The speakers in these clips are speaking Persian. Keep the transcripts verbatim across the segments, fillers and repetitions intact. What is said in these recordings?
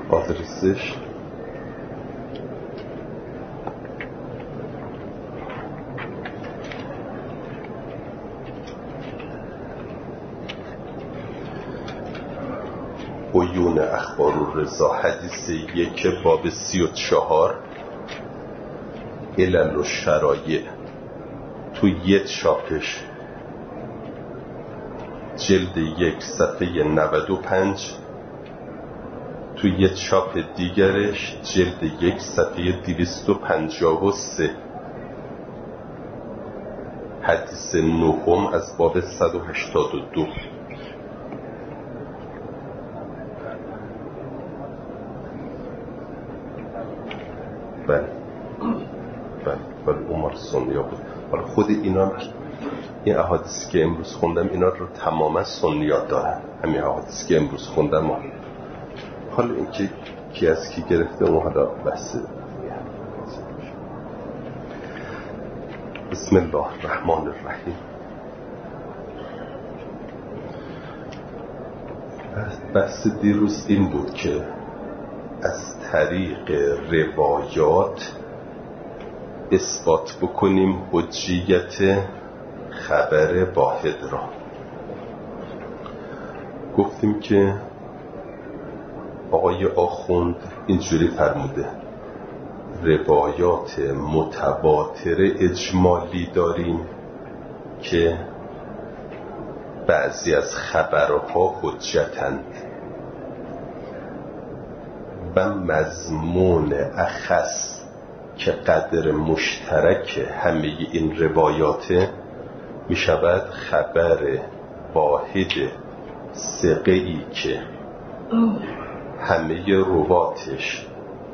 آدرسش عیون اخبار الرضا حدیث یک باب سی و چهار علل و شرایع تو یک شاپش جلد یک صفحه نود و پنج، تو یک چاپ دیگرش جلد یک صفحه دویست و پنجاه و سه، حدیث نهم از باب صد و هشتاد و دو. بله بله بله عمر سنیا بود. حالا خود اینا این احادیثی که امروز خوندم اینا رو تماما سنیا دارن، همین احادیثی که امروز خوندم. حالا این که کی از کی گرفته اون حالا بحثه. بسم الله الرحمن الرحیم. بحث دیروز این بود که از طریق روایات اثبات بکنیم حجیت خبر واحد را. گفتیم که آقای آخوند اینجوری فرموده روایات متواتر اجمالی داریم که بعضی از خبرها حجتند و مضمون اخص که قدر مشترک همه این روایات می شود خبر واحد ثقه‌ای که همه رواتش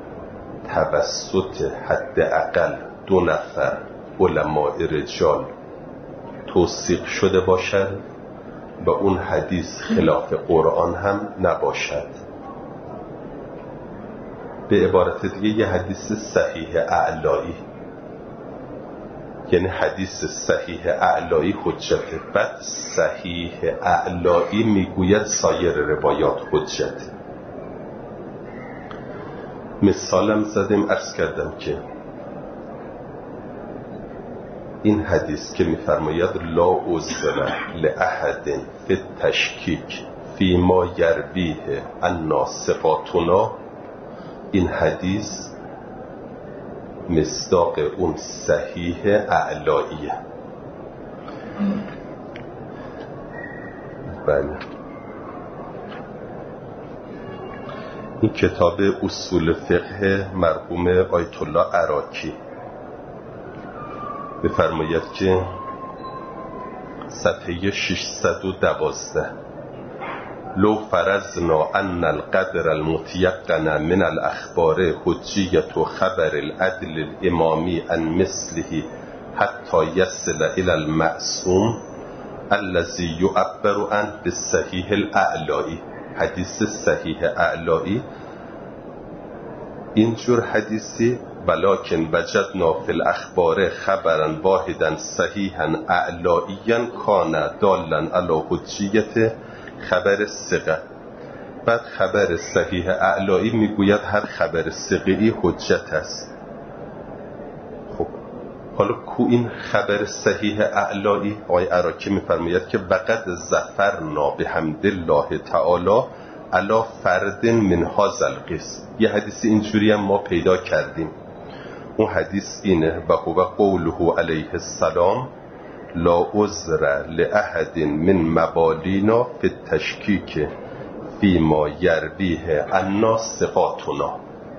توسط حداقل دو نفر علماء رجال توثیق شده باشد و اون حدیث خلاف قرآن هم نباشد. به عبارت دیگه یه حدیث صحیح اعلایی، یعنی حدیث صحیح اعلایی حجته. بعد صحیح اعلایی میگوید سایر روایات حجته. مثالم زدیم، عرض کردم که این حدیث که میفرماید لا عذر لأحد فی التشکیک فی ما یرویه عنا ثقاتنا، این حدیث مصداق اون صحیح اعلاییه. بله این کتاب اصول فقه مرحوم آیت الله عراقی بفرماید که صفحه ششصد و دوازده لو فرضنا ان القدر المتيقن من الاخبار حجیت و خبر العدل الامامی عن مثله حتی یصل الى المعصوم الذي يعبر عنه بالصحیح الاعلایی. حدیث صحیح اعلایی اینجور حدیثی ولکن وجدنا فی الاخبار خبرا واحدا صحیحا اعلائیا کان دالا علی حجیت خبر ثقه. بعد خبر صحیح اعلایی میگوید هر خبر ثقه‌ای حجت است. خب حالا کو این خبر صحیح اعلایی؟ آقای عراقی میفرماید که وقد ظفرنا بحمد الله تعالی علی فرد من هذا القسم. یه حدیث اینجوری هم ما پیدا کردیم. اون حدیث اینه و هو قوله علیه السلام لا عذر لأحد من مبالینا فی التشکیک فی ما یرویه عنا ثقاتنا.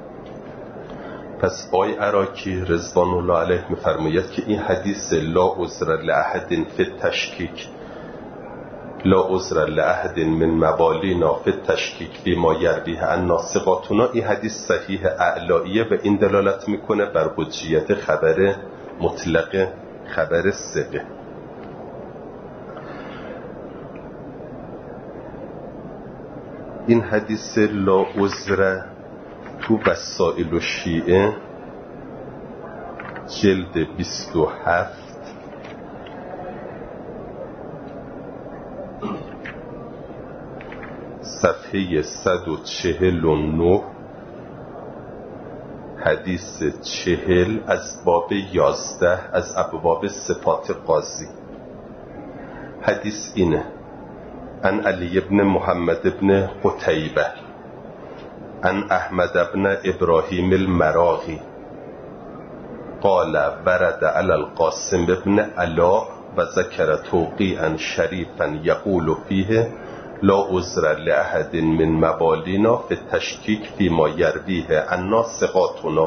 پس آقای عراقی رضوان الله علیه میفرماید که این حدیث لا عذر لأحد فی التشکیک لا عذر لأحد من مبالینا فی التشکیک فی ما یرویه عنا ثقاتنا، این حدیث صحیح اعلاییه و این دلالت میکنه بر حجیت خبر مطلق خبر ثقه. این حدیث لا عذر تو وسائل الشیعه جلد بیست و هفت صفحه صد و چهل و نه حدیث چهل از باب یازده از ابواب صفات قاضی. حدیث اینه: عن علی بن محمد بن قتیبه عن احمد بن ابراهیم المراغی قال ورد علی القاسم بن علاء و ذکر توقیعا شریفا یقول فیه لا عذر لأحد من مبالینا فی التشکیک فیما یرویه عنا ثقاتنا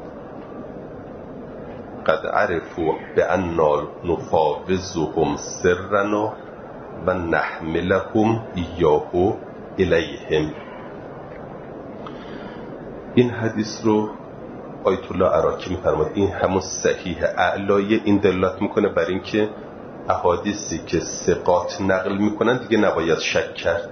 قد عرفوا بأننا نفاوضهم سرنا و نحملهم ایاه الیهم. این حدیث رو آیت الله عراقی می‌فرماید این همون صحیح اعلای. این دلالت میکنه بر این که احادیثی که ثقات نقل میکنن دیگه نباید شک کرد.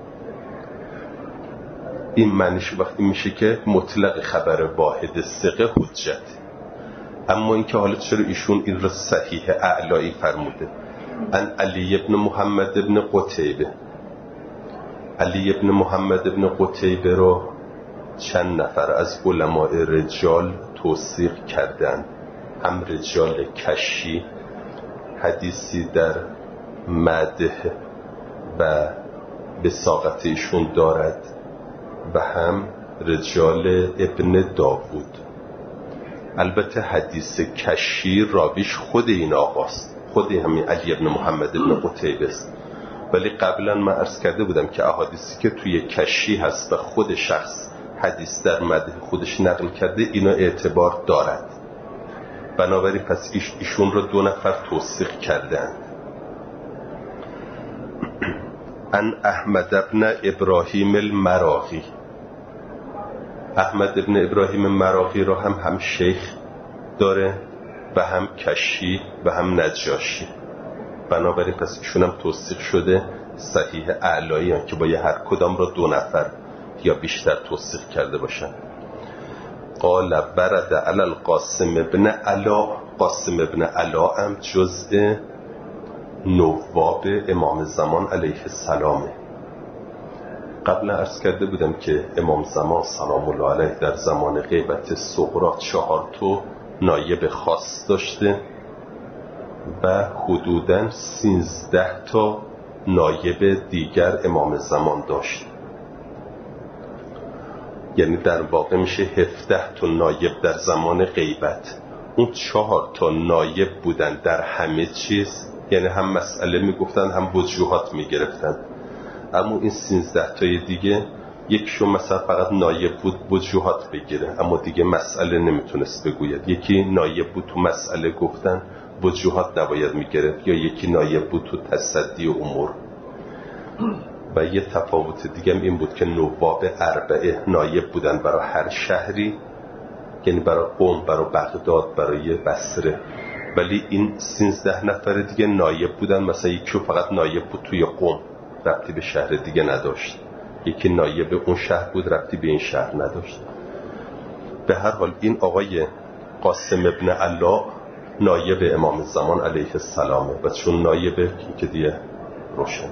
این معنیش وقتی میشه که مطلق خبر واحد ثقه حجت. اما اینکه حالا چرا ایشون این رو صحیح اعلایی فرموده؟ ان علی ابن محمد ابن قتیبه. علی ابن محمد ابن قتیبه رو چند نفر از علماء رجال توثیق کردند. هم رجال کشی حدیثی در مدح و بساقت ایشون دارد و هم رجال ابن داوود. البته حدیث کشی راویش خود این آقاست، خود همین علی ابن محمد ابن قتیبه است. ولی قبلا من عرض کرده بودم که احادیثی که توی کشی هست و خود شخص حدیث در مدح خودش نقل کرده اینا اعتبار دارد. بنابراین پس ایش ایشون رو دو نفر توثیق کردند. ان احمد بن ابراهیم المراغی. احمد بن ابراهیم مراغی رو هم هم شیخ داره و هم کشی و هم نجاشی. بنابراین پس ایشون هم توثیق شده صحیح اعلایی هم که با هر کدام رو دو نفر یا بیشتر توثیق کرده باشن. قال برد علی القاسم ابن علاء. قاسم ابن علاء هم جزء نواب امام زمان علیه السلام. قبلا عرض کرده بودم که امام زمان سلام الله علیه در زمان غیبت صغرا چهار تا نایب خاص داشته و حدوداً سیزده تا نایب دیگر امام زمان داشت. یعنی در واقع میشه هفده تا نایب در زمان غیبت. اون چهار تا نایب بودن در همه چیز، یعنی هم مسئله میگفتن هم وجوهات میگرفتن. اما این سیزده تای دیگه یکشون مثلا فقط نایب بود وجوهات بگیره اما دیگه مسئله نمیتونست بگوید. یکی نایب بود تو مسئله گفتن وجوهات نباید میگرفت، یا یکی نایب بود تو تصدی امور. و یه تفاوت دیگه این بود که نواب اربعه نایب بودن برای هر شهری، یعنی برای قم، برای بغداد، برای بصره. ولی این سیزده نفر دیگه نایب بودن، مثلا یکی فقط نایب بود توی قم، ربطی به شهر دیگه نداشت. یکی نایب اون شهر بود، ربطی به این شهر نداشت. به هر حال این آقای قاسم ابن علاء نایب امام زمان علیه السلامه و چون نایبه که دیگه روشن.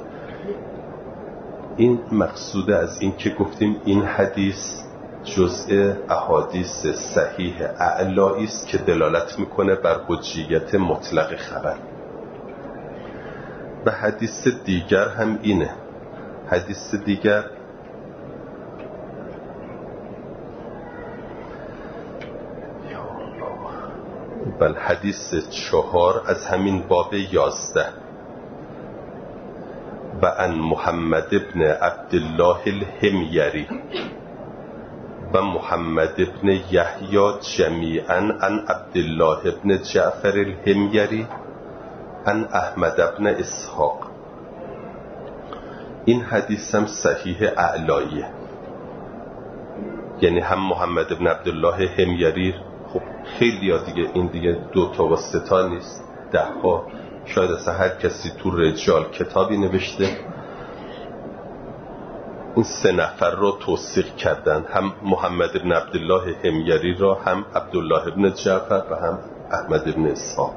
این مقصود از این که گفتیم این حدیث جزء احادیث صحیح اعلایی است که دلالت میکنه بر حجیت مطلق خبر. و حدیث دیگر هم اینه. حدیث دیگر بل حدیث چهار از همین باب یازده. و ان محمد ابن عبدالله الحمیری و محمد ابن یحیی جمیعا ان عبدالله ابن جعفر الحمیری ان احمد ابن اسحاق. این حدیث هم صحیح اعلاییه، یعنی هم محمد ابن عبدالله حمیری. خب خیلی ها دیگه، این دیگه دو تا و سه تا نیست، ده ها، شاید اصلا هر کسی تو رجال کتابی نوشته. این سه نفر رو توثیق کردن، هم محمد ابن عبدالله حمیری را، هم عبدالله ابن جعفر و هم احمد ابن اسحاق.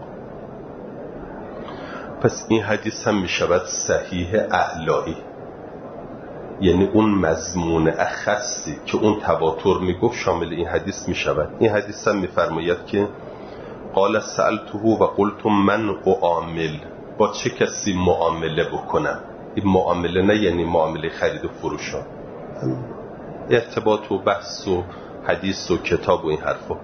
پس این حدیث هم می شود صحیح اعلایی. یعنی اون مضمون اخصی که اون تواتر میگفت شامل این حدیث میشود. این حدیث هم میفرماید که قال سألته و قلت من اعامل، با چه کسی معامله بکنم. این معامله نه یعنی معامله خرید و فروش ها، ارتباط و بحث و حدیث و کتاب و این حرفا.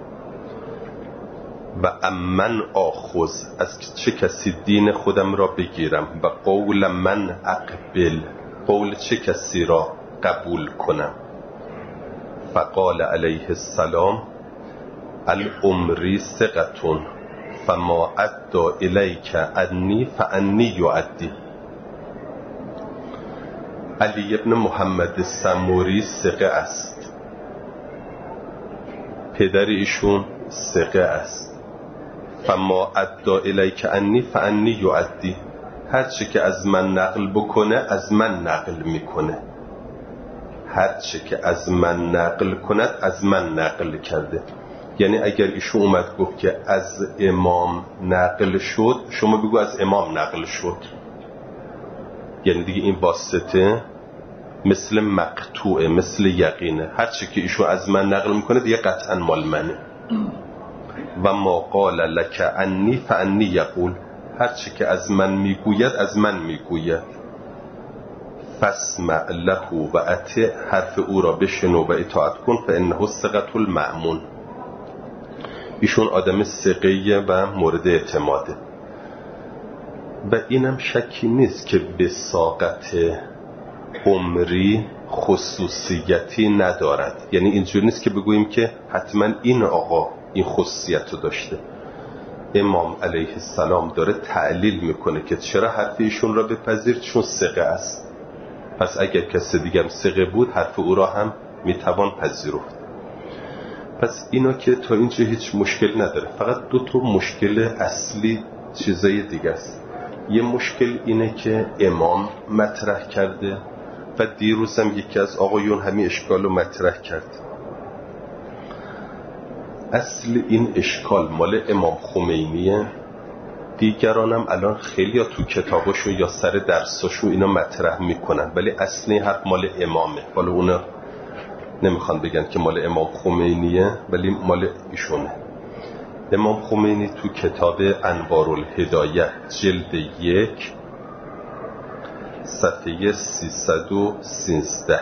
و امن آخذ، از چه کسی دین خودم را بگیرم. و قول من اقبل، قول چه کسی را قبول کنم. فقال علیه السلام الامری ثقة فما ادى الیک انی فانی یؤدی. علی ابن محمد سموری ثقه است، پدر ایشون ثقه است. فما ادى الیک انی فانی یؤدی، هر چی که از من نقل بکنه از من نقل میکنه، هر چی که از من نقل کند از من نقل کرده. یعنی اگر ایشون اومد گفت که از امام نقل شد، شما بگو از امام نقل شد. یعنی دیگه این واسطه مثل مقطوعه، مثل یقینه. هر چی که ایشون از من نقل میکنه دیگه قطعا مال منه. و ما قال لک انی فانی یقول، هر چی که از من میگوید از من میگوید. فاسمع له و اطع، حرف او را بشنو و اطاعت کن. فانه ثقة المأمون، ایشون آدم ثقه و مورد اعتماده. و اینم شکی نیست که بساقت عمری خصوصیتی ندارد. یعنی اینجور نیست که بگوییم که حتما این آقا این خصوصیت رو داشته. امام علیه السلام داره تعلیل میکنه که چرا حرف ایشون را بپذیر، چون ثقه است. پس اگر کسی دیگه هم ثقه بود حرف او را هم میتوان پذیرفت. پس اینا که تا اینجا هیچ مشکل نداره. فقط دو تا مشکل اصلی چیزای دیگه است. یه مشکل اینه که امام مطرح کرده و دیروز هم یکی از آقایون همین اشکال رو مطرح کرد. اصل این اشکال مال امام خمینیه. دیگران هم الان خیلی ها تو کتاباشو یا سر درساشو اینا مطرح میکنن، ولی اصل این حرف مال امامه. حالا اونا نمیخوان بگن که مال امام خمینیه، ولی مال ایشونه. امام خمینی تو کتاب انوارالهدایه جلد یک صفحه سیصد و سیزده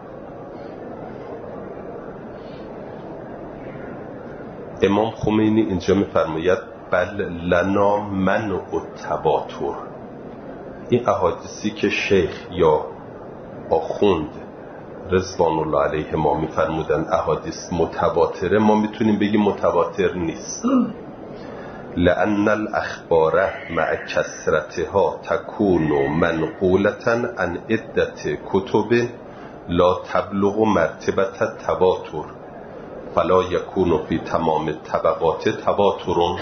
امام خمینی اینجا میفرماید بل لنا منع التواتر. این احادیثی که شیخ یا آخوند رضوان الله علیه ما میفرمودن احادیث متواتره، ما میتونیم بگیم متواتر نیست. لأن الاخبار مع کثرتها تکون منقولة عن عدة کتب لا تبلغ مرتبة التواتر فلا یکون فی تمام الطبقات تواتر.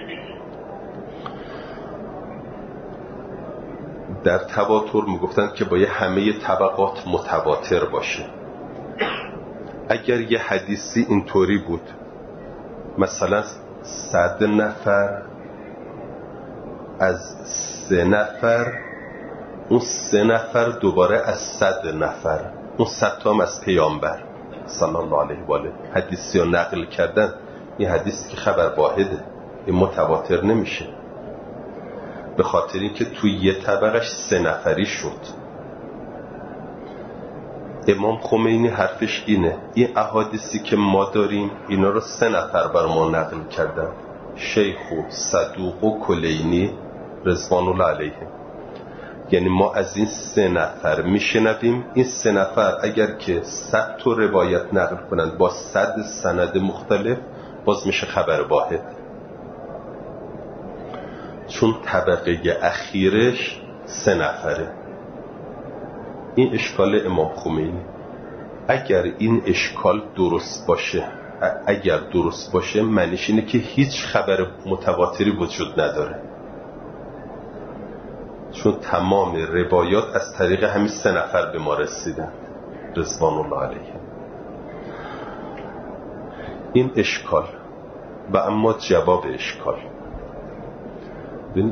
در تواتر میگفتن که باید همه طبقات متواتر باشه. اگر یه حدیثی اینطوری بود مثلا صد نفر از سه نفر، اون سه نفر دوباره از صد نفر، اون صد تا هم از پیامبر صلی الله علیه و آله حدیثی رو نقل کردن، این حدیث که خبر واحده، این متواتر نمیشه، به خاطر اینکه توی یه طبقش سه نفری شد. امام خمینی حرفش اینه این احادیثی که ما داریم اینا رو سه نفر بر ما نقل کردن، شیخ و صدوق و کلینی رضوان الله علیه. یعنی ما از این سه نفر میشنویم، این سه نفر اگر که صد تا روایت نقل کنند با صد سند مختلف باز میشه خبر واحد، چون طبقه اخیرش سه نفره. این اشکال امام خمینی. اگر این اشکال درست باشه، اگر درست باشه معنیش اینه که هیچ خبر متواتری وجود نداره، چون تمام روایات از طریق همین سه نفر به ما رسیدن رضوان الله علیه. این اشکال. و اما جواب اشکال،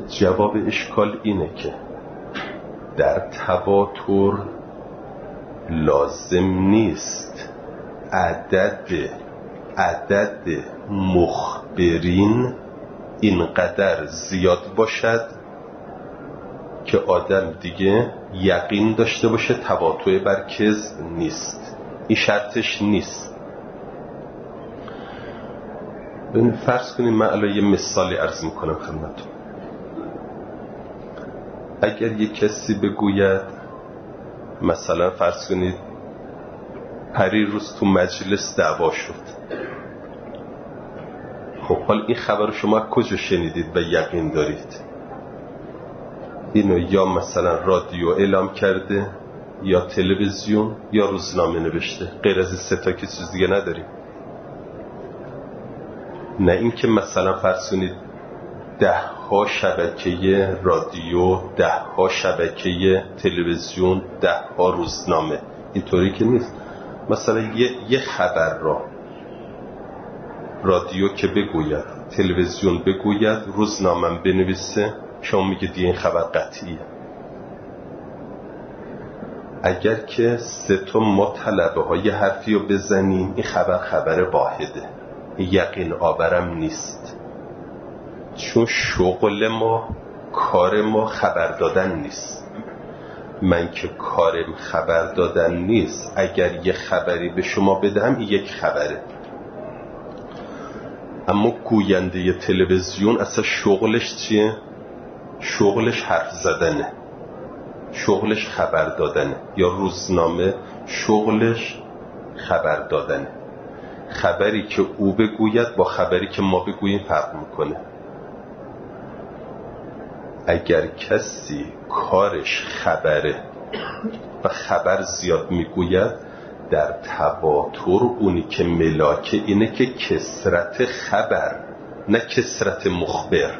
جواب اشکال اینه که در تواتر لازم نیست عدد عدد مخبرین اینقدر زیاد باشد که آدم دیگه یقین داشته باشه تواطؤ بر کذب نیست. این شرطش نیست. ببین فرض کنیم من الان یه مثالی عرض میکنم خدمتتون. اگر یه کسی بگوید مثلا فرض کنید پری روز تو مجلس دعوا شد، خب حال این خبر شما کجا شنیدید و یقین دارید؟ اینو یا مثلا رادیو اعلام کرده یا تلویزیون یا روزنامه نوشته، غیر از این سه تا که چیز دیگه نداریم. نه اینکه مثلا فرض کنید ده ها شبکه رادیو، ده ها شبکه تلویزیون، ده ها روزنامه، اینطوری که نیست. مثلا یه, یه خبر را رادیو که بگوید، تلویزیون بگوید، روزنامه بنویسه، شما میگید این خبر قطعیه. اگر که سه تا ما طلبه های حرفی رو بزنیم این خبر خبر واحده، یقین آورم نیست، چون شغل ما، کار ما خبر دادن نیست. من که کارم خبر دادن نیست، اگر یه خبری به شما بدم این یک خبره. اما گوینده تلویزیون اصلا شغلش چیه؟ شغلش حرف زدنه، شغلش خبر دادنه. یا روزنامه شغلش خبر دادنه. خبری که او بگوید با خبری که ما بگوییم فرق میکنه. اگر کسی کارش خبره و خبر زیاد میگوید، در تواتر اونی که ملاکه اینه که کثرت خبر نه کثرت مخبر.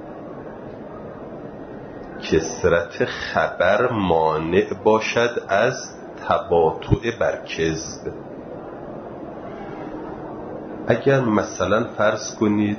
کثرت خبر مانع باشد از تواطؤ بر کذب. اگر مثلا فرض کنید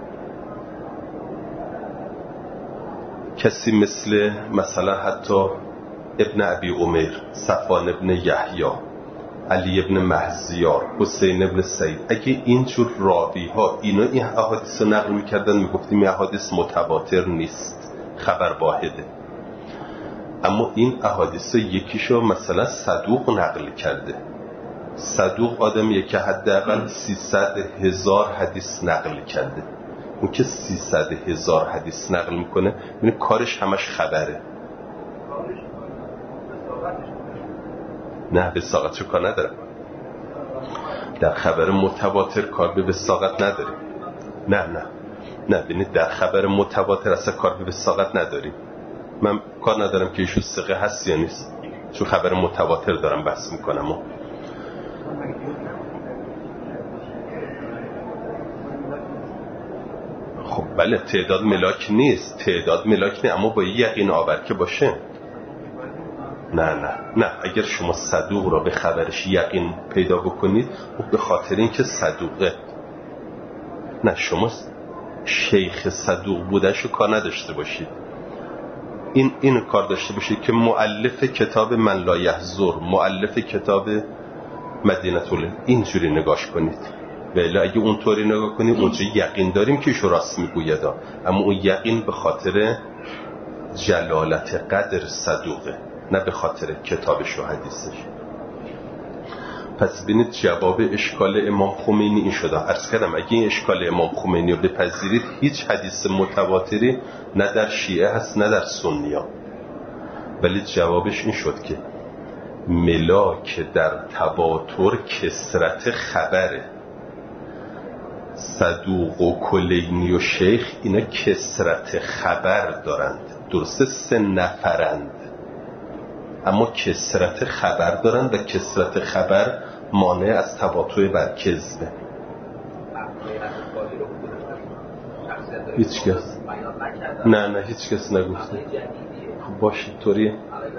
کسی مثل مثلا حتی ابن ابی عمر، صفوان ابن یحیی، علی ابن مهزیار، حسین ابن سعید، اگه اینجور راوی ها اینا این احادیث رو نقل میکردن، میگفتیم این احادیث متواتر نیست، خبر واحده. اما این احادیث یکیشو مثلا صدوق نقل کرده. صدوق آدمیه که حداقل سیصد هزار حدیث نقل کرده. اون که سیصد هزار حدیث نقل میکنه یعنی کارش همش خبره. نه وثاقتش رو کار نداره. در خبر متواتر کار به وثاقت نداره. نه نه نه ببینید در خبر متواتر اصلا کار به وثاقت نداریم. من کار ندارم که ایشون ثقه هست یا نیست، چون خبر متواتر دارم بحث میکنم. و خب بله تعداد ملاک نیست، تعداد ملاک نیست، اما با یقین آور که باشه. نه نه نه اگر شما صدوق را به خبرش یقین پیدا بکنید و به خاطر اینکه صدوقه، نه شما شیخ صدوق بودنشو کار نداشته باشید. این این کار داشته باشید که مؤلف کتاب من لا یحضر، مؤلف کتاب مدینه طول، اینجوری نگاش کنید. ولی اگه اونطوری نگاه کنید اونجا یقین داریم که ایشو راست میگوید، اما اون یقین به خاطر جلالت قدر صدوقه، نه به خاطر کتابش و حدیثش. پس ببینید جواب اشکال امام خمینی این شده. عرض کردم اگه این اشکال امام خمینی رو بپذیرید هیچ حدیث متواتری نه در شیعه هست نه در سنی ها. ولی جوابش این شد که ملاک در تواتر کثرت خبره. صدوق و کلینی و شیخ اینا کثرت خبر دارند، درسته سه نفرند اما کثرت خبر دارند و کثرت خبر مانع از تواطؤ بر کذبه. هیچ کس نه نه هیچ کس نگفته. خب باشه طوریه.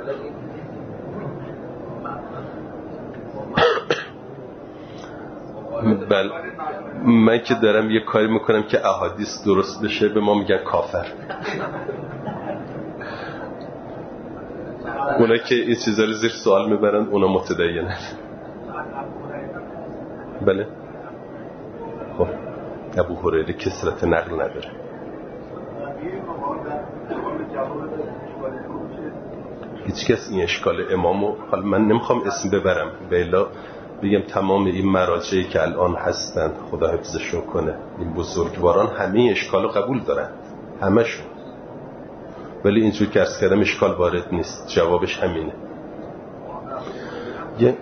بله من که دارم یه کاری میکنم که احادیث درست بشه به ما میگن کافر. اونا که این چیزا رو زیر سوال میبرن اونا متدینن. بله. خب ابو هریره کثرت نقل نداره. هیچ کس این اشکال امامو، حالا من نمیخوام اسم ببرم بلا بگم تمام این مراجعی که الان هستن خدا حفظشون کنه، این بزرگواران همه اشکالو قبول دارن، همشون، ولی اینجور که عرض کردم اشکال وارد نیست. جوابش همینه. یه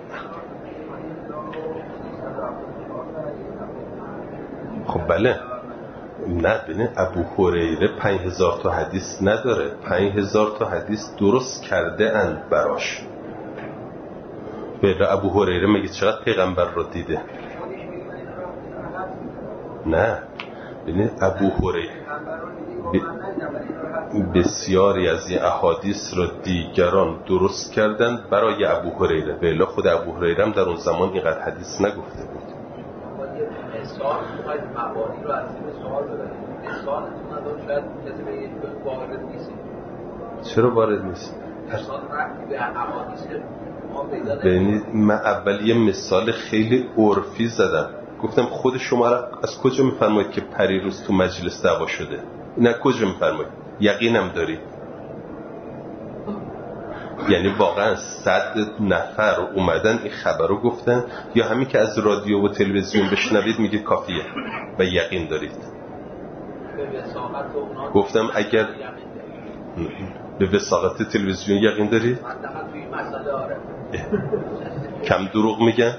خب بله نه ببین ابو هریره پنج هزار تا حدیث نداره، پنج هزار تا حدیث درست کرده اند براش. بله ابو هریره مگه چقدر پیغمبر رو دیده؟ نه ببین ابو هریره بسیاری از این احادیث را دیگران درست کردند برای ابو هریره. بله خود ابو هریره هم در اون زمان اینقدر حدیث نگفته بود. مثال میخواید مبانی رو از این سوال ببرید. مثال ندارم شاید کسی به یک وارد نیست. چرا وارد نیست؟ مثال رفتی به احادیث که ما پیدا ببینید من اول یه مثال خیلی عرفی زدم، گفتم خود شما از کجا میفرمایید که پریروز تو مجلس دعوا شده؟ این از کجا میفرمایید؟ یقینم دارید؟ یعنی واقعا صد نفر اومدن این خبر رو گفتن یا همین که از رادیو و تلویزیون بشنوید میگه کافیه و یقین دارید؟ گفتم اگر به وثاقت تلویزیون یقین دارید؟ کم دروغ میگن؟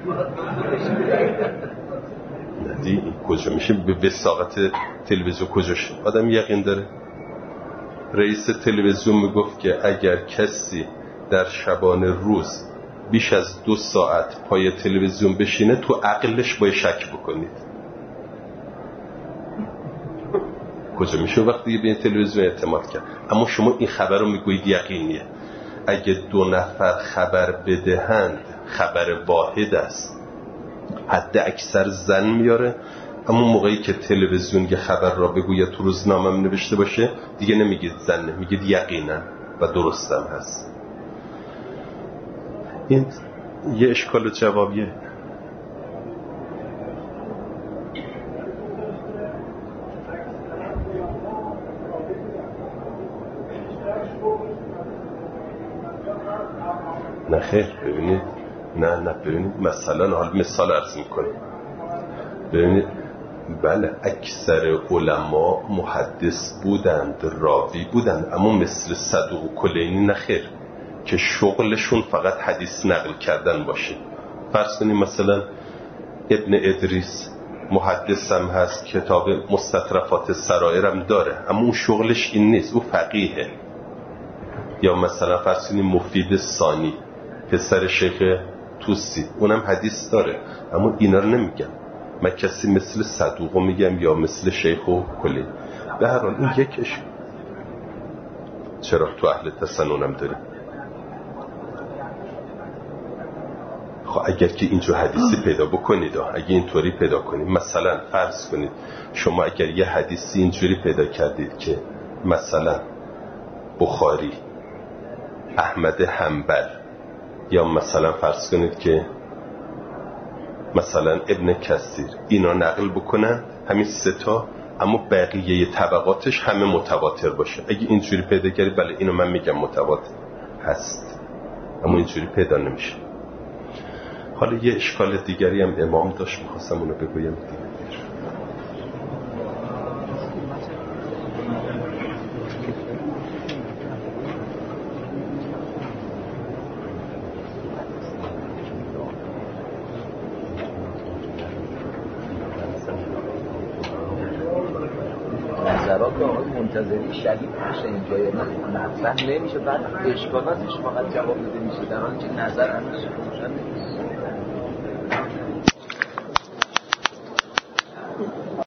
ندی این کجا میشه به وثاقت تلویزیون کجاش آدم یقین داره؟ رئیس تلویزیون میگفت که اگر کسی در شبانه روز بیش از دو ساعت پای تلویزیون بشینه تو عقلش باید شک بکنید. کجا میشه وقتی به این تلویزیون اعتماد کرد؟ اما شما این خبر رو میگویید یقینیه. اگه دو نفر خبر بدهند خبر واحد است، حد اکثر زن میاره. اما موقعی که تلویزیون یه خبر را بگوید تو روزنامه هم نوشته باشه دیگه نمیگید زنه، میگید یقینا و درستم هست. این یه اشکال و جوابیه. نه خیر ببینید، نه نه ببینید مثلا حال مثال عرض میکنیم. ببینید بله اکثر علما محدث بودند، راوی بودند، اما مثل صدوق و کلینی نخیر که شغلشون فقط حدیث نقل کردن باشه. فرض کنیم مثلا ابن ادریس محدث هم هست، کتاب مستطرفات سرائر هم داره، اما اون شغلش این نیست، او فقیهه. یا مثلا فرض کنیم مفید ثانی پسر شیخ توسی، اونم حدیث داره، اما اینا رو نمیگم. من کسی مثل صدوقو میگم یا مثل شیخ و کلی. به هر حال این یکش. چرا تو اهل تسننم داریم؟ خب اگر که اینجور حدیثی پیدا بکنید، اگه اینطوری پیدا کنید، مثلا فرض کنید شما اگر یه حدیثی اینجوری پیدا کردید که مثلا بخاری، احمد حنبل، یا مثلا فرض کنید که مثلا ابن کثیر اینا نقل بکنن همین سه تا، اما بقیه طبقاتش همه متواتر باشه. اگه اینجوری پیدا کردید بله اینو من میگم متواتر هست، اما اینجوری پیدا نمیشه. حالا یه اشکال دیگری هم امام داشت، میخواستم اونو بگویم دیگه. منتظری شدید میشه اینجا یا نه مطرح نمیشه، بعد اشکالاتش فقط جواب داده میشه، در حالی که نظر همیشه روشن نیست.